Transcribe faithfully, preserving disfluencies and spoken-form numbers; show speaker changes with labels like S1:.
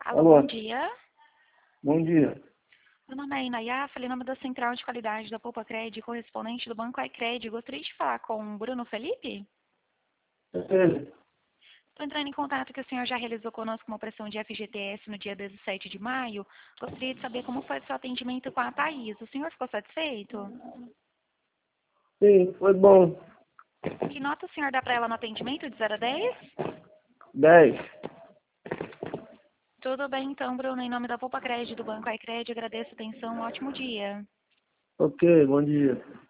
S1: Alô,
S2: Alô,
S1: bom dia.
S2: bom dia.
S1: Meu nome é Inayá, falei em nome da Central de Qualidade da Poupa Cred, correspondente do Banco iCred. Gostaria de falar com o Bruno Felipe?
S2: Ele?
S1: Estou entrando em contato que o senhor já realizou conosco uma operação de F G T S no dia dezessete de maio. Gostaria de saber como foi o seu atendimento com a Thaís. O senhor ficou satisfeito?
S2: Sim, foi bom.
S1: Que nota o senhor dá para ela no atendimento de zero a dez?
S2: Dez.
S1: Tudo bem então, Bruno. Em nome da Poupa Cred do Banco iCred, agradeço a atenção. Um ótimo dia.
S2: Ok, bom dia.